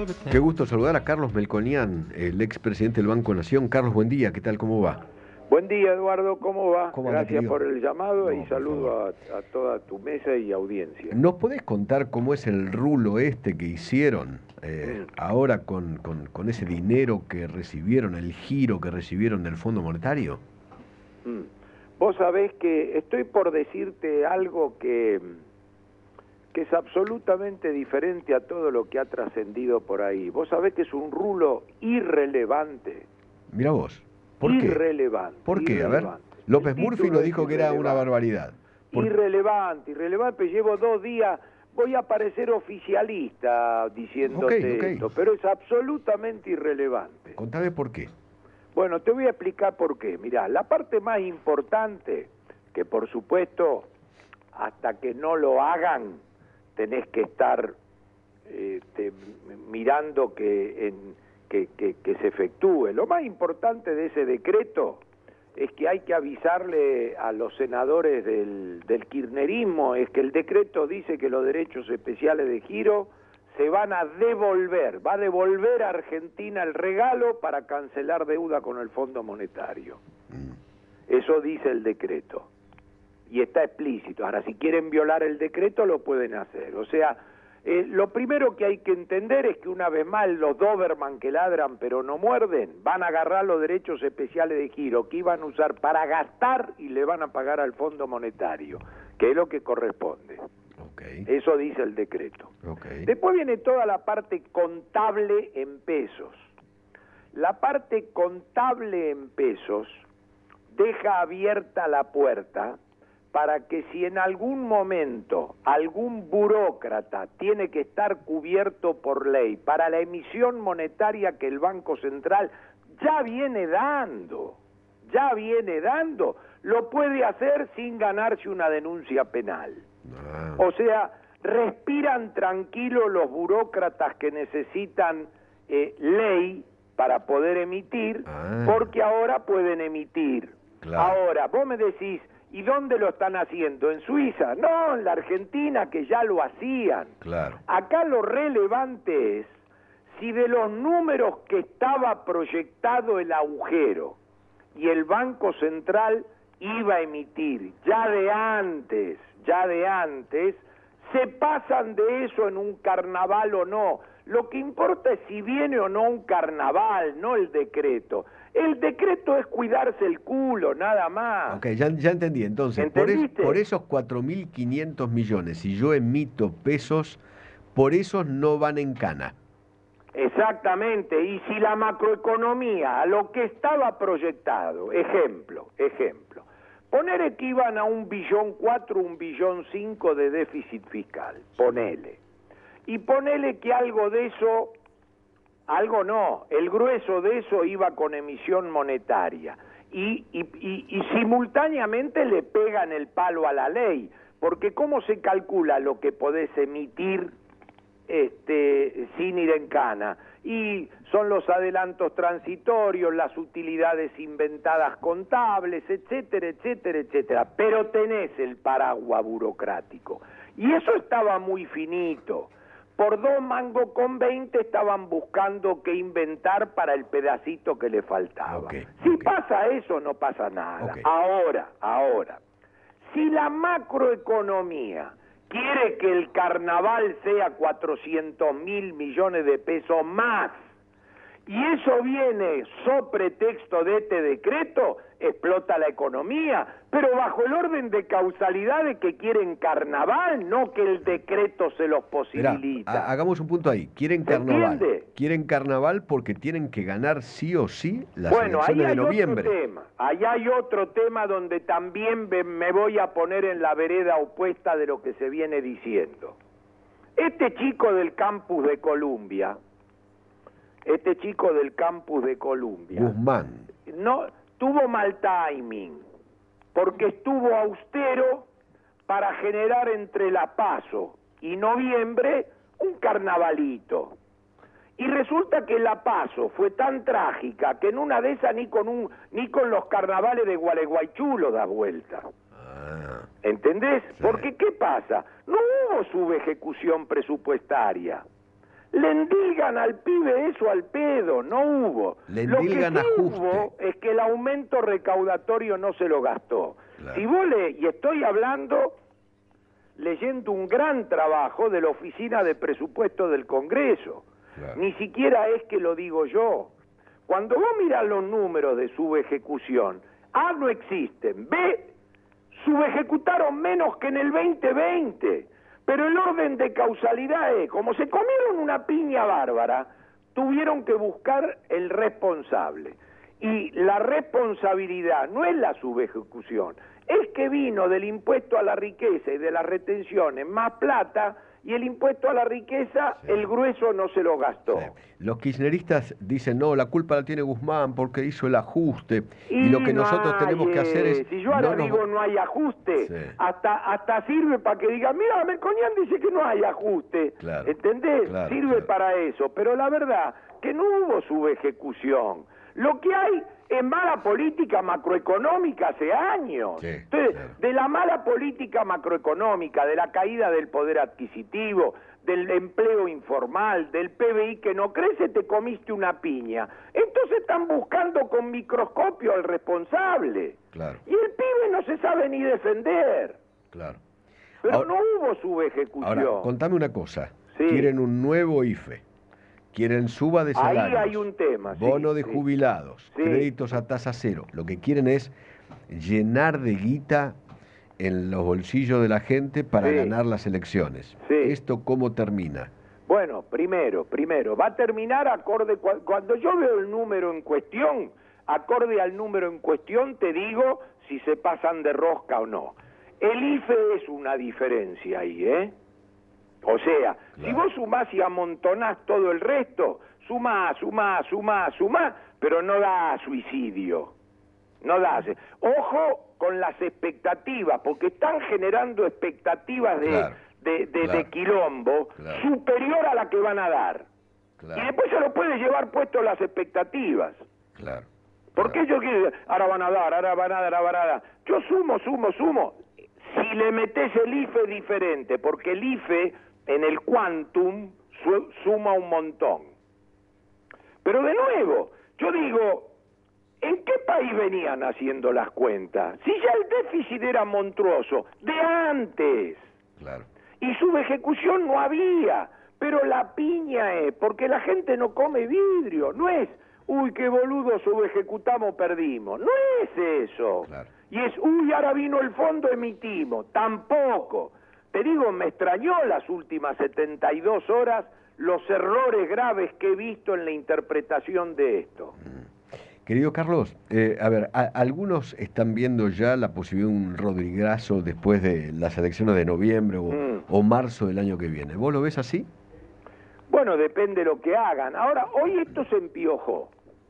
Qué gusto saludar a Carlos Melconian, el expresidente del Banco Nación. Carlos, buen día, ¿qué tal? ¿Cómo va? Buen día, Eduardo, ¿cómo va? ¿Cómo anda, Gracias querido? por el llamado y No, por saludo favor. a toda tu mesa y audiencia. ¿Nos podés contar cómo es el rulo este que hicieron ahora con ese dinero que recibieron, el giro que recibieron del Fondo Monetario? Vos sabés que estoy por decirte algo que es absolutamente diferente a todo lo que ha trascendido por ahí. Vos sabés que es un rulo irrelevante. Mirá vos, ¿por qué? Irrelevante. ¿Por qué? A ver, Irrelevante. López El Murphy título nos es dijo que era una irrelevante. barbaridad. Irrelevante. Llevo 2 días, voy a parecer oficialista diciéndote Ok. esto, pero es absolutamente irrelevante. Contame por qué. Bueno, te voy a explicar por qué. Mirá, la parte más importante, que por supuesto, hasta que no lo hagan, tenés que estar mirando que se efectúe. Lo más importante de ese decreto es que hay que avisarle a los senadores del kirchnerismo, es que el decreto dice que los derechos especiales de giro se van a devolver, va a devolver a Argentina el regalo para cancelar deuda con el Fondo Monetario. Eso dice el decreto. Y está explícito. Ahora, si quieren violar el decreto, lo pueden hacer. O sea, lo primero que hay que entender es que una vez más los Doberman que ladran pero no muerden, van a agarrar los derechos especiales de giro que iban a usar para gastar y le van a pagar al Fondo Monetario, que es lo que corresponde. Okay. Eso dice el decreto. Okay. Después viene toda la parte contable en pesos. La parte contable en pesos deja abierta la puerta para que si en algún momento algún burócrata tiene que estar cubierto por ley para la emisión monetaria que el Banco Central ya viene dando, lo puede hacer sin ganarse una denuncia penal. O sea, respiran tranquilos los burócratas que necesitan ley para poder emitir, porque ahora pueden emitir. Claro. Ahora, vos me decís, ¿y dónde lo están haciendo? ¿En Suiza? No, en la Argentina, que ya lo hacían. Claro. Acá lo relevante es si de los números que estaba proyectado el agujero y el Banco Central iba a emitir ya de antes, se pasan de eso en un carnaval o no. Lo que importa es si viene o no un carnaval, no el decreto. El decreto es cuidarse el culo, nada más. Ok, ya entendí. Entonces, por esos 4.500 millones, si yo emito pesos, por esos no van en cana. Exactamente, y si la macroeconomía, a lo que estaba proyectado, ejemplo, poner que iban a 1,4 billones, 1,5 billones de déficit fiscal, ponele. Y ponele que algo de eso, algo no, el grueso de eso iba con emisión monetaria. Y simultáneamente le pegan el palo a la ley, porque ¿cómo se calcula lo que podés emitir sin ir en cana? Y son los adelantos transitorios, las utilidades inventadas contables, etcétera, etcétera, etcétera. Pero tenés el paraguas burocrático. Y eso estaba muy finito. Por 2 mangos con 20 estaban buscando qué inventar para el pedacito que le faltaba. Si pasa eso, no pasa nada. Ahora, si la macroeconomía quiere que el carnaval sea 400.000 millones de pesos más, y eso viene sobre pretexto de este decreto, explota la economía, pero bajo el orden de causalidad de que quieren carnaval, no que el decreto se los posibilita. Mirá, hagamos un punto ahí. Quieren carnaval. ¿Entiende? Quieren carnaval porque tienen que ganar sí o sí las elecciones de noviembre. Ahí hay otro tema donde también me voy a poner en la vereda opuesta de lo que se viene diciendo. Este chico del campus de Columbia, Guzmán, no tuvo mal timing, porque estuvo austero para generar entre la PASO y noviembre un carnavalito. Y resulta que la PASO fue tan trágica que en una de esas ni con los carnavales de Gualeguaychú lo da vuelta. ¿Entendés? Sí. Porque ¿qué pasa? No hubo subejecución presupuestaria. Le endilgan al pibe eso al pedo, no hubo. Le Lo que sí endilgan ajuste. hubo es que el aumento recaudatorio no se lo gastó. Claro. Si vos y estoy hablando, leyendo un gran trabajo de la Oficina de Presupuesto del Congreso. Claro. Ni siquiera es que lo digo yo. Cuando vos mirás los números de subejecución, A, no existen, B, subejecutaron menos que en el 2020. Pero el orden de causalidad es, como se comieron una piña bárbara, tuvieron que buscar el responsable. Y la responsabilidad no es la subejecución, es que vino del impuesto a la riqueza y de las retenciones más plata, y el impuesto a la riqueza, sí, el grueso no se lo gastó. Sí. Los kirchneristas dicen, no, la culpa la tiene Guzmán porque hizo el ajuste, y lo que nosotros tenemos que hacer es... Si yo ahora digo no hay ajuste, sí, hasta sirve para que digan, mira, Melconian dice que no hay ajuste, claro, ¿entendés? Claro, sirve, claro, para eso, pero la verdad que no hubo subejecución. Lo que hay es mala política macroeconómica hace años. Sí, entonces, claro, de la mala política macroeconómica, de la caída del poder adquisitivo, del empleo informal, del PBI que no crece, te comiste una piña. Entonces están buscando con microscopio al responsable. Claro. Y el pibe no se sabe ni defender. Claro. Pero ahora, no hubo subejecución. Ahora, contame una cosa. Sí. Quieren un nuevo IFE. Quieren suba de salarios, ahí hay un tema, bono sí, de sí, jubilados, sí, créditos a tasa cero. Lo que quieren es llenar de guita en los bolsillos de la gente para, sí, ganar las elecciones. Sí. ¿Esto cómo termina? Bueno, primero, va a terminar acorde, cuando yo veo el número en cuestión, acorde al número en cuestión te digo si se pasan de rosca o no. El IFE es una diferencia ahí, ¿eh? O sea, claro, si vos sumás y amontonás todo el resto, sumás, pero no da suicidio. No da. Ojo con las expectativas, porque están generando expectativas de quilombo, claro, superior a la que van a dar. Claro. Y después se lo puede llevar puesto las expectativas. Claro. Porque ellos quieren, ahora van a dar. Yo sumo. Si le metés el IFE diferente, porque el IFE en el quantum suma un montón. Pero de nuevo, yo digo, ¿en qué país venían haciendo las cuentas? Si ya el déficit era monstruoso, de antes. Claro. Y subejecución no había, pero la piña es, porque la gente no come vidrio, no es, uy, qué boludo, subejecutamos, perdimos. No es eso. Claro. Y es, uy, ahora vino el fondo, emitimos. Tampoco. Te digo, me extrañó las últimas 72 horas los errores graves que he visto en la interpretación de esto. Querido Carlos, algunos están viendo ya la posibilidad de un Rodrigazo después de las elecciones de noviembre o marzo del año que viene. ¿Vos lo ves así? Bueno, depende de lo que hagan. Ahora, hoy esto se empiojó.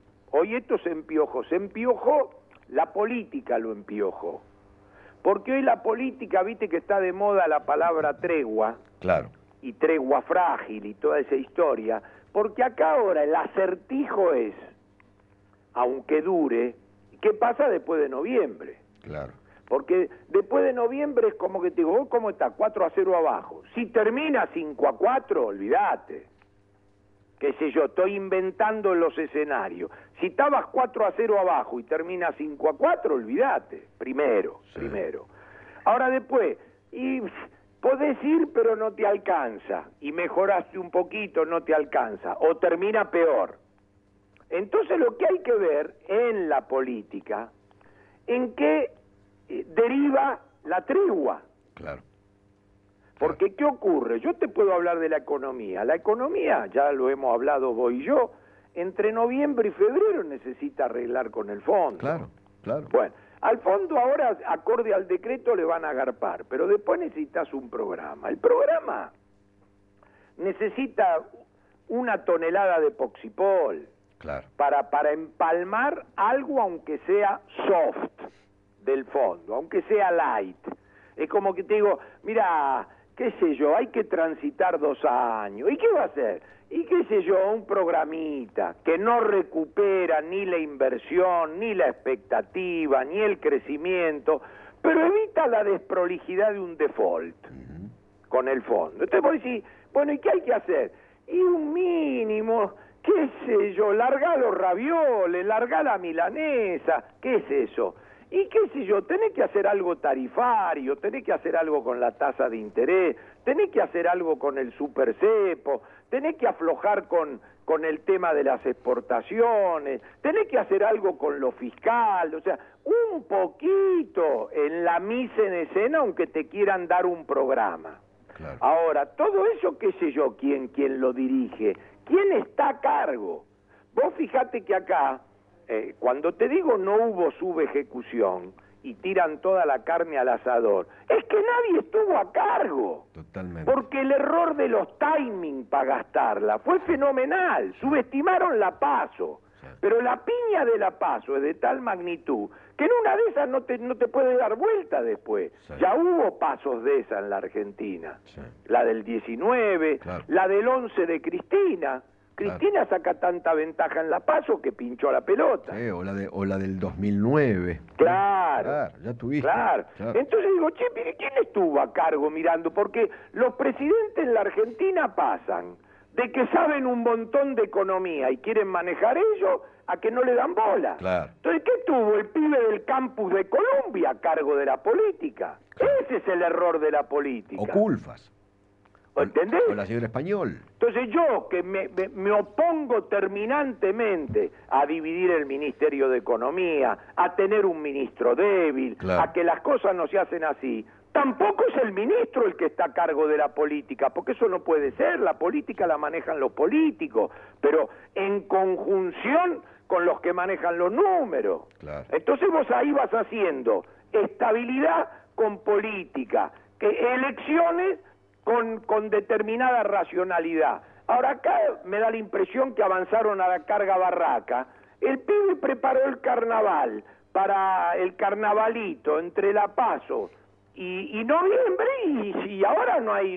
Se empiojó, la política lo empiojó. Porque hoy la política, viste que está de moda la palabra tregua. Claro. Y tregua frágil y toda esa historia. Porque acá ahora el acertijo es, aunque dure, ¿qué pasa después de noviembre? Claro. Porque después de noviembre es como que te digo, ¿cómo está? 4-0 abajo. Si termina 5-4, olvídate. Qué sé yo, estoy inventando los escenarios. Si estabas 4-0 abajo y termina 5-4, olvídate. Primero. Ahora después, y podés ir pero no te alcanza. Y mejoraste un poquito, no te alcanza. O termina peor. Entonces lo que hay que ver en la política, en qué deriva la tregua. Claro. Porque ¿qué ocurre? Yo te puedo hablar de la economía. La economía, ya lo hemos hablado vos y yo, entre noviembre y febrero necesita arreglar con el fondo. Claro. Bueno, al fondo ahora, acorde al decreto, le van a agarpar, pero después necesitas un programa. El programa necesita 1 tonelada de poxipol. Claro. Para empalmar algo, aunque sea soft del fondo, aunque sea light. Es como que te digo, mira, qué sé yo, hay que transitar 2 años. ¿Y qué va a hacer? Y qué sé yo, un programita que no recupera ni la inversión, ni la expectativa, ni el crecimiento, pero evita la desprolijidad de un default con el fondo. Entonces vos decís, bueno, ¿y qué hay que hacer? y un mínimo, qué sé yo, largá los ravioles, largá la milanesa, ¿qué es eso? Y qué sé yo, tenés que hacer algo tarifario, tenés que hacer algo con la tasa de interés, tenés que hacer algo con el supercepo, tenés que aflojar con el tema de las exportaciones, tenés que hacer algo con lo fiscal, o sea, un poquito en la mise en escena, aunque te quieran dar un programa. Claro. Ahora, todo eso, qué sé yo, quién lo dirige, quién está a cargo. Vos fijate que acá, cuando te digo no hubo subejecución y tiran toda la carne al asador, es que nadie estuvo a cargo. Totalmente. Porque el error de los timing para gastarla fue fenomenal, subestimaron la PASO. Sí. Pero la piña de la PASO es de tal magnitud que en una de esas no te puede dar vuelta después. Sí. Ya hubo pasos de esa en la Argentina. Sí. La del 19, claro. La del 11 de Cristina. Cristina saca tanta ventaja en la PASO que pinchó la pelota. Sí, o la del 2009. Claro, ya tuviste. Claro. Entonces digo, che, mire, ¿quién estuvo a cargo mirando? Porque los presidentes en la Argentina pasan de que saben un montón de economía y quieren manejar ellos a que no le dan bola. Claro. Entonces, ¿qué tuvo el pibe del campus de Colombia a cargo de la política? Claro. Ese es el error de la política. O Culfas. ¿Entendés? O la señora Español. Entonces yo, que me opongo terminantemente a dividir el Ministerio de Economía, a tener un ministro débil, claro, a que las cosas no se hacen así, tampoco es el ministro el que está a cargo de la política, porque eso no puede ser, la política la manejan los políticos, pero en conjunción con los que manejan los números. Claro. Entonces vos ahí vas haciendo estabilidad con política, que elecciones con determinada racionalidad. Ahora acá me da la impresión que avanzaron a la carga barraca. El pibe preparó el carnaval para el carnavalito entre la PASO y noviembre y ahora no hay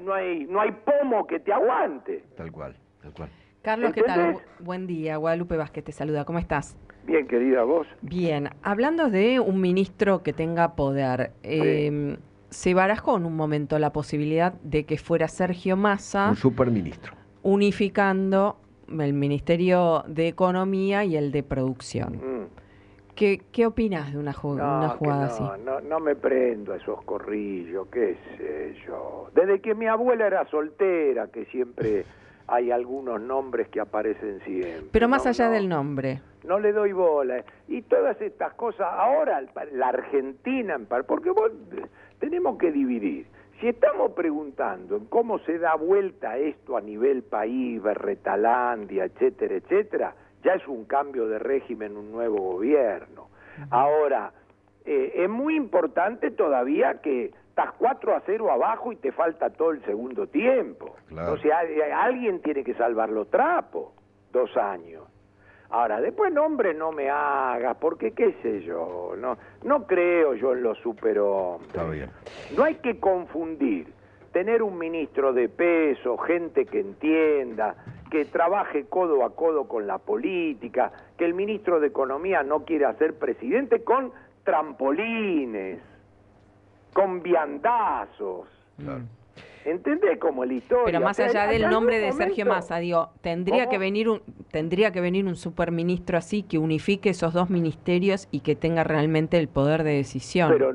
pomo que te aguante. Tal cual. Carlos, ¿qué tal? Buen día, Guadalupe Vázquez te saluda, ¿cómo estás? Bien, querida, ¿vos? Bien, hablando de un ministro que tenga poder, sí. Se barajó en un momento la posibilidad de que fuera Sergio Massa, un superministro, unificando el Ministerio de Economía y el de Producción. ¿Qué opinás de una jugada así? No me prendo a esos corrillos, qué sé yo. Desde que mi abuela era soltera, que siempre hay algunos nombres que aparecen siempre. Pero más allá del nombre. No le doy bola. Y todas estas cosas, ahora la Argentina, porque vos tenemos que dividir. Si estamos preguntando en cómo se da vuelta esto a nivel país, Berretalandia, etcétera, etcétera, ya es un cambio de régimen, un nuevo gobierno. Ahora, es muy importante todavía que estás 4-0 abajo y te falta todo el segundo tiempo. Claro. O sea, alguien tiene que salvar los trapos, 2 años. Ahora, después nombre no me hagas, porque qué sé yo, no creo yo en los superhombres. Está bien. No hay que confundir tener un ministro de peso, gente que entienda, que trabaje codo a codo con la política, que el ministro de Economía no quiera ser presidente con trampolines, con viandazos. Claro. ¿Entendés cómo la historia? Pero más allá del nombre de Sergio Massa, digo, tendría que venir un superministro así que unifique esos dos ministerios y que tenga realmente el poder de decisión. Pero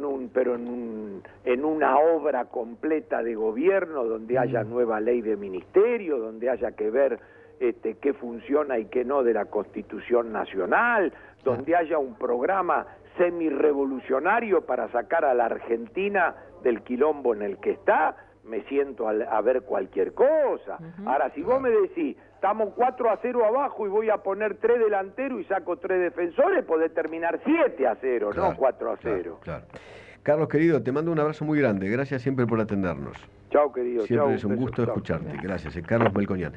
en una obra completa de gobierno donde haya nueva ley de ministerio, donde haya que ver qué funciona y qué no de la Constitución Nacional, donde haya un programa semi-revolucionario para sacar a la Argentina del quilombo en el que está, me siento a ver cualquier cosa. Ahora, si vos me decís, estamos 4-0 abajo y voy a poner 3 delanteros y saco 3 defensores, podés terminar 7-0, claro, no 4-0. Claro. Carlos, querido, te mando un abrazo muy grande. Gracias siempre por atendernos. Chao, querido. Siempre es un gusto escucharte. Gracias. Carlos Melconian.